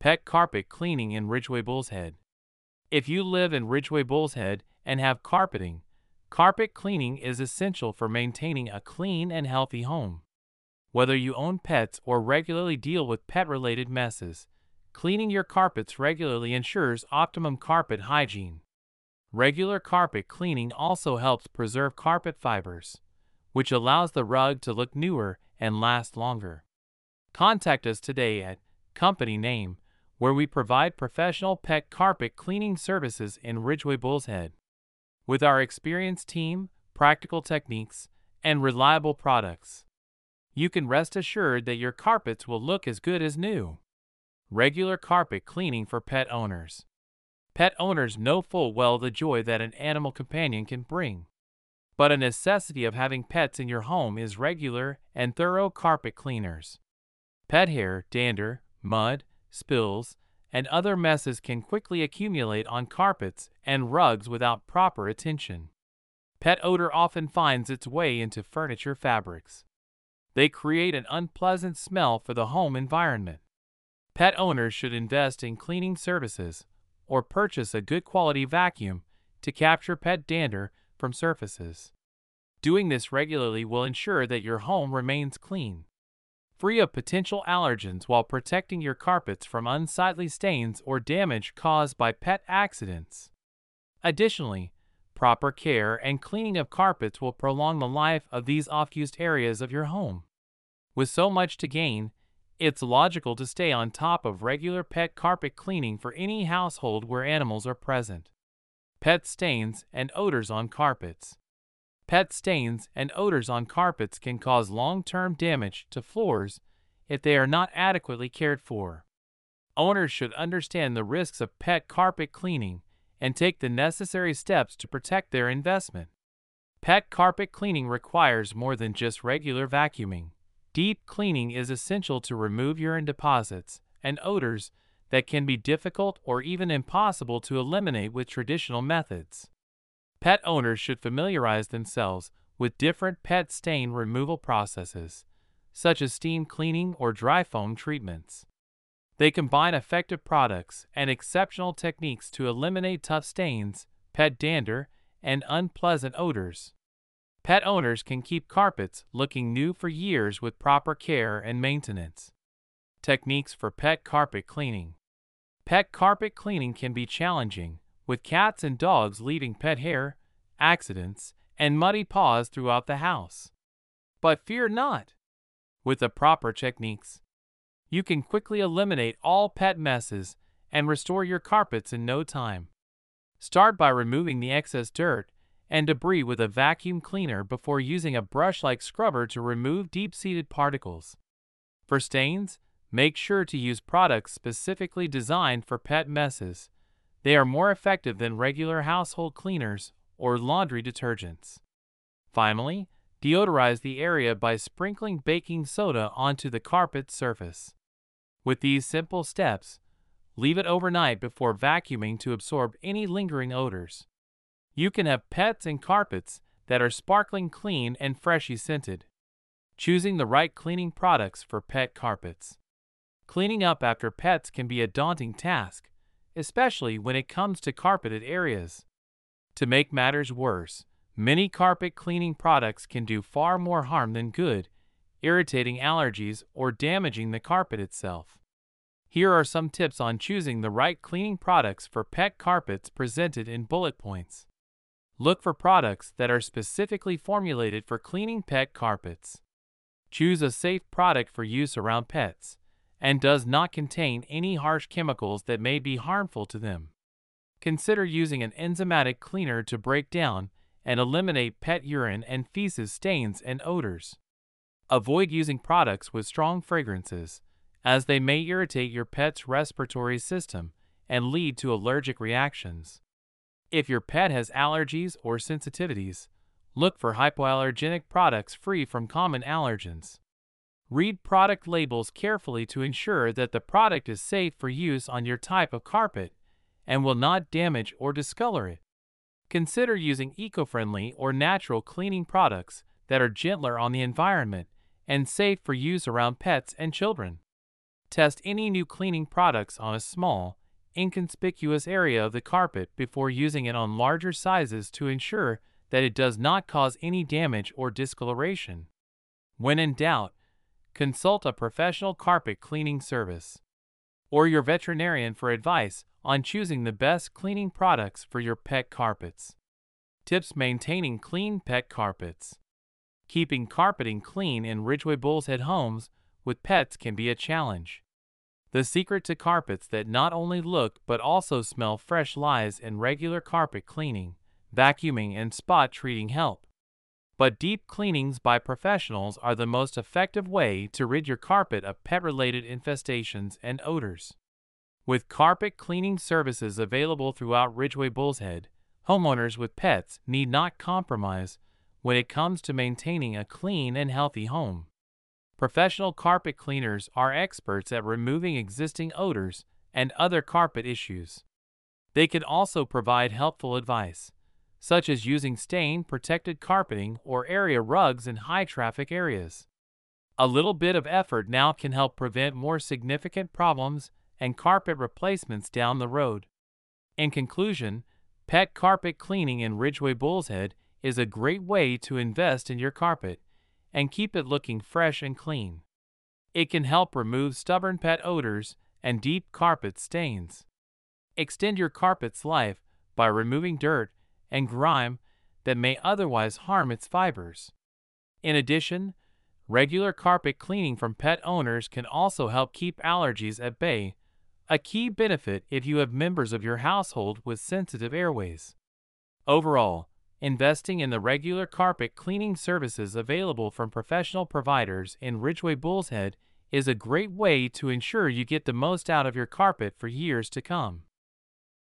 Pet carpet cleaning in Ridgway Bull's Head. If you live in Ridgway Bull's Head and have carpeting, carpet cleaning is essential for maintaining a clean and healthy home. Whether you own pets or regularly deal with pet-related messes, cleaning your carpets regularly ensures optimum carpet hygiene. Regular carpet cleaning also helps preserve carpet fibers, which allows the rug to look newer and last longer. Contact us today at Company Name, where we provide professional pet carpet cleaning services in Ridgway Bull's Head. With our experienced team, practical techniques, and reliable products, you can rest assured that your carpets will look as good as new. Regular carpet cleaning for pet owners. Pet owners know full well the joy that an animal companion can bring. But a necessity of having pets in your home is regular and thorough carpet cleaners. Pet hair, dander, mud, spills, and other messes can quickly accumulate on carpets and rugs without proper attention. Pet odor often finds its way into furniture fabrics. They create an unpleasant smell for the home environment. Pet owners should invest in cleaning services or purchase a good quality vacuum to capture pet dander from surfaces. Doing this regularly will ensure that your home remains clean, free of potential allergens while protecting your carpets from unsightly stains or damage caused by pet accidents. Additionally, proper care and cleaning of carpets will prolong the life of these oft-used areas of your home. With so much to gain, it's logical to stay on top of regular pet carpet cleaning for any household where animals are present. Pet stains and odors on carpets. Pet stains and odors on carpets can cause long-term damage to floors if they are not adequately cared for. Owners should understand the risks of pet carpet cleaning and take the necessary steps to protect their investment. Pet carpet cleaning requires more than just regular vacuuming. Deep cleaning is essential to remove urine deposits and odors that can be difficult or even impossible to eliminate with traditional methods. Pet owners should familiarize themselves with different pet stain removal processes, such as steam cleaning or dry foam treatments. They combine effective products and exceptional techniques to eliminate tough stains, pet dander, and unpleasant odors. Pet owners can keep carpets looking new for years with proper care and maintenance. Techniques for pet carpet cleaning. Pet carpet cleaning can be challenging, with cats and dogs leaving pet hair, accidents, and muddy paws throughout the house. But fear not! With the proper techniques, you can quickly eliminate all pet messes and restore your carpets in no time. Start by removing the excess dirt and debris with a vacuum cleaner before using a brush-like scrubber to remove deep-seated particles. For stains, make sure to use products specifically designed for pet messes. They are more effective than regular household cleaners or laundry detergents. Finally, deodorize the area by sprinkling baking soda onto the carpet surface. With these simple steps, leave it overnight before vacuuming to absorb any lingering odors. You can have pets and carpets that are sparkling clean and freshly scented. Choosing the right cleaning products for pet carpets. Cleaning up after pets can be a daunting task, especially when it comes to carpeted areas. To make matters worse, many carpet cleaning products can do far more harm than good, irritating allergies or damaging the carpet itself. Here are some tips on choosing the right cleaning products for pet carpets presented in bullet points. Look for products that are specifically formulated for cleaning pet carpets. Choose a safe product for use around pets and does not contain any harsh chemicals that may be harmful to them. Consider using an enzymatic cleaner to break down and eliminate pet urine and feces stains and odors. Avoid using products with strong fragrances, as they may irritate your pet's respiratory system and lead to allergic reactions. If your pet has allergies or sensitivities, look for hypoallergenic products free from common allergens. Read product labels carefully to ensure that the product is safe for use on your type of carpet and will not damage or discolor it. Consider using eco-friendly or natural cleaning products that are gentler on the environment and safe for use around pets and children. Test any new cleaning products on a small, inconspicuous area of the carpet before using it on larger sizes to ensure that it does not cause any damage or discoloration. When in doubt, consult a professional carpet cleaning service or your veterinarian for advice on choosing the best cleaning products for your pet carpets. Tips: maintaining clean pet carpets. Keeping carpeting clean in Ridgway Bull's Head homes with pets can be a challenge. The secret to carpets that not only look but also smell fresh lies in regular carpet cleaning, vacuuming, and spot treating help. But deep cleanings by professionals are the most effective way to rid your carpet of pet-related infestations and odors. With carpet cleaning services available throughout Ridgway Bull's Head, homeowners with pets need not compromise when it comes to maintaining a clean and healthy home. Professional carpet cleaners are experts at removing existing odors and other carpet issues. They can also provide helpful advice, such as using stain-protected carpeting or area rugs in high-traffic areas. A little bit of effort now can help prevent more significant problems and carpet replacements down the road. In conclusion, pet carpet cleaning in Ridgway Bull's Head is a great way to invest in your carpet and keep it looking fresh and clean. It can help remove stubborn pet odors and deep carpet stains. Extend your carpet's life by removing dirt and grime that may otherwise harm its fibers. In addition, regular carpet cleaning from pet owners can also help keep allergies at bay, a key benefit if you have members of your household with sensitive airways. Overall, investing in the regular carpet cleaning services available from professional providers in Ridgway Bull's Head is a great way to ensure you get the most out of your carpet for years to come.